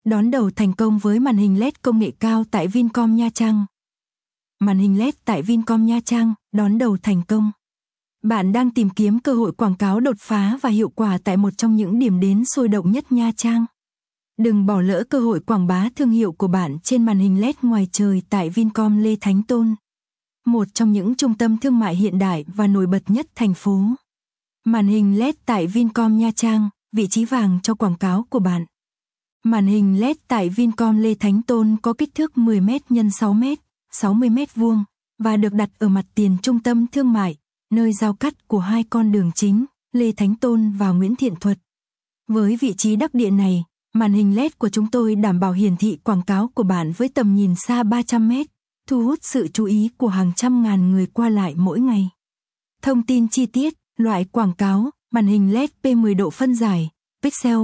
Đón đầu thành công với màn hình LED công nghệ cao tại Vincom Nha Trang. Màn hình LED tại Vincom Nha Trang đón đầu thành công. Bạn đang tìm kiếm cơ hội quảng cáo đột phá và hiệu quả tại một trong những điểm đến sôi động nhất Nha Trang. Đừng bỏ lỡ cơ hội quảng bá thương hiệu của bạn trên màn hình LED ngoài trời tại Vincom Lê Thánh Tôn, một trong những trung tâm thương mại hiện đại và nổi bật nhất thành phố. Màn hình LED tại Vincom Nha Trang, vị trí vàng cho quảng cáo của bạn. Màn hình LED tại Vincom Lê Thánh Tôn có kích thước 10m x 6m, 60m vuông và được đặt ở mặt tiền trung tâm thương mại, nơi giao cắt của hai con đường chính, Lê Thánh Tôn và Nguyễn Thiện Thuật. Với vị trí đắc địa này, màn hình LED của chúng tôi đảm bảo hiển thị quảng cáo của bạn với tầm nhìn xa 300m, thu hút sự chú ý của hàng trăm ngàn người qua lại mỗi ngày. Thông tin chi tiết, loại quảng cáo, màn hình LED P10 độ phân giải, pixel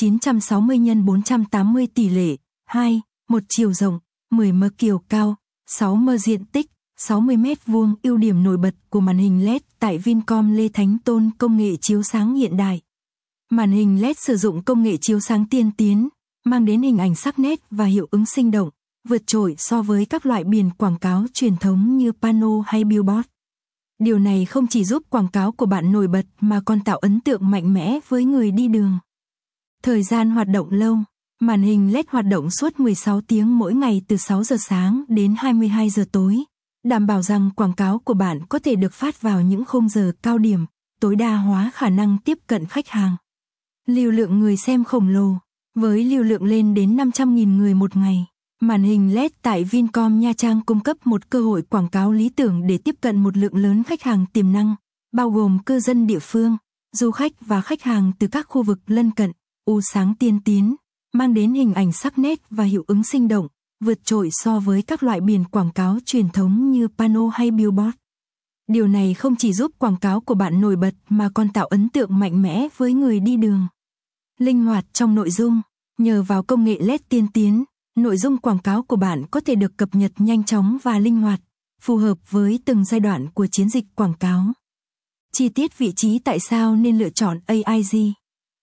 960 x 480 tỷ lệ 2, 1 chiều rộng, 10m chiều cao, 6m diện tích, 60m vuông. Ưu điểm nổi bật của màn hình LED tại Vincom Lê Thánh Tôn: công nghệ chiếu sáng hiện đại. Màn hình LED sử dụng công nghệ chiếu sáng tiên tiến, mang đến hình ảnh sắc nét và hiệu ứng sinh động, vượt trội so với các loại biển quảng cáo truyền thống như pano hay billboard. Điều này không chỉ giúp quảng cáo của bạn nổi bật mà còn tạo ấn tượng mạnh mẽ với người đi đường. Thời gian hoạt động lâu. Màn hình LED hoạt động suốt 16 tiếng mỗi ngày từ 6 giờ sáng đến 22 giờ tối, đảm bảo rằng quảng cáo của bạn có thể được phát vào những khung giờ cao điểm, tối đa hóa khả năng tiếp cận khách hàng. Lưu lượng người xem khổng lồ, với lưu lượng lên đến 500.000 người một ngày. Màn hình LED tại Vincom Nha Trang cung cấp một cơ hội quảng cáo lý tưởng để tiếp cận một lượng lớn khách hàng tiềm năng, bao gồm cư dân địa phương, du khách và khách hàng từ các khu vực lân cận. Sáng tiên tiến, mang đến hình ảnh sắc nét và hiệu ứng sinh động, vượt trội so với các loại biển quảng cáo truyền thống như pano hay billboard. Điều này không chỉ giúp quảng cáo của bạn nổi bật mà còn tạo ấn tượng mạnh mẽ với người đi đường. Linh hoạt trong nội dung. Nhờ vào công nghệ LED tiên tiến, nội dung quảng cáo của bạn có thể được cập nhật nhanh chóng và linh hoạt, phù hợp với từng giai đoạn của chiến dịch quảng cáo. Chi tiết vị trí. Tại sao nên lựa chọn AIG?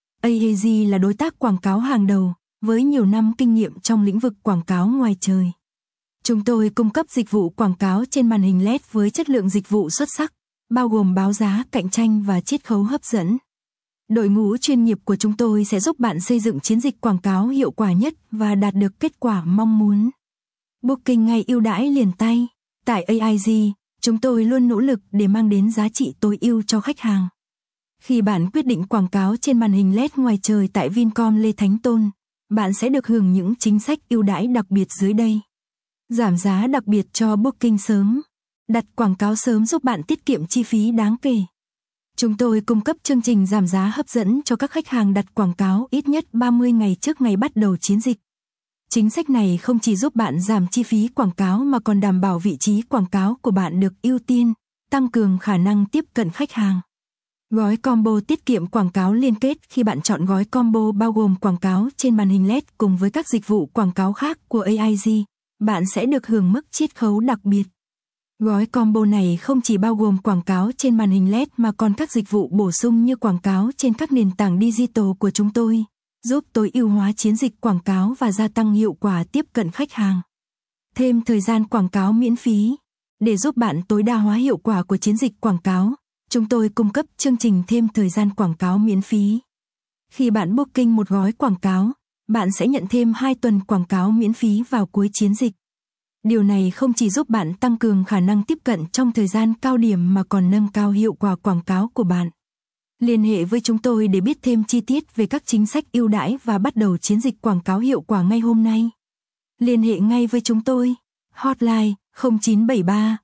AIG là đối tác quảng cáo hàng đầu, với nhiều năm kinh nghiệm trong lĩnh vực quảng cáo ngoài trời. Chúng tôi cung cấp dịch vụ quảng cáo trên màn hình LED với chất lượng dịch vụ xuất sắc, bao gồm báo giá cạnh tranh và chiết khấu hấp dẫn. Đội ngũ chuyên nghiệp của chúng tôi sẽ giúp bạn xây dựng chiến dịch quảng cáo hiệu quả nhất và đạt được kết quả mong muốn. Booking ngay ưu đãi liền tay. Tại AIG, chúng tôi luôn nỗ lực để mang đến giá trị tối ưu cho khách hàng. Khi bạn quyết định quảng cáo trên màn hình LED ngoài trời tại Vincom Lê Thánh Tôn, bạn sẽ được hưởng những chính sách ưu đãi đặc biệt dưới đây. Giảm giá đặc biệt cho booking sớm. Đặt quảng cáo sớm giúp bạn tiết kiệm chi phí đáng kể. Chúng tôi cung cấp chương trình giảm giá hấp dẫn cho các khách hàng đặt quảng cáo ít nhất 30 ngày trước ngày bắt đầu chiến dịch. Chính sách này không chỉ giúp bạn giảm chi phí quảng cáo mà còn đảm bảo vị trí quảng cáo của bạn được ưu tiên, tăng cường khả năng tiếp cận khách hàng. Gói combo tiết kiệm quảng cáo liên kết. Khi bạn chọn gói combo bao gồm quảng cáo trên màn hình LED cùng với các dịch vụ quảng cáo khác của AIG, bạn sẽ được hưởng mức chiết khấu đặc biệt. Gói combo này không chỉ bao gồm quảng cáo trên màn hình LED mà còn các dịch vụ bổ sung như quảng cáo trên các nền tảng digital của chúng tôi, giúp tối ưu hóa chiến dịch quảng cáo và gia tăng hiệu quả tiếp cận khách hàng. Thêm thời gian quảng cáo miễn phí. Để giúp bạn tối đa hóa hiệu quả của chiến dịch quảng cáo, chúng tôi cung cấp chương trình thêm thời gian quảng cáo miễn phí. Khi bạn booking một gói quảng cáo, bạn sẽ nhận thêm 2 tuần quảng cáo miễn phí vào cuối chiến dịch. Điều này không chỉ giúp bạn tăng cường khả năng tiếp cận trong thời gian cao điểm mà còn nâng cao hiệu quả quảng cáo của bạn. Liên hệ với chúng tôi để biết thêm chi tiết về các chính sách ưu đãi và bắt đầu chiến dịch quảng cáo hiệu quả ngay hôm nay. Liên hệ ngay với chúng tôi. Hotline 0973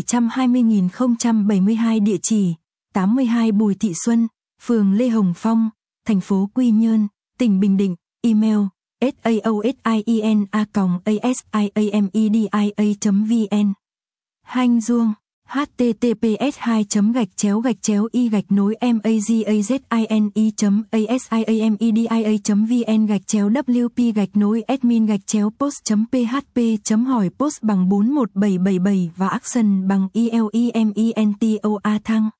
720 072, địa chỉ 82 Bùi Thị Xuân, phường Lê Hồng Phong, thành phố Quy Nhơn, tỉnh Bình Định. Email saosina@asiamedia.vn. Hanh Duong https://i.mazi.i.wp/admin-post.php.hỏi post bằng 4177 và action bằng ELEMENTOA thăng.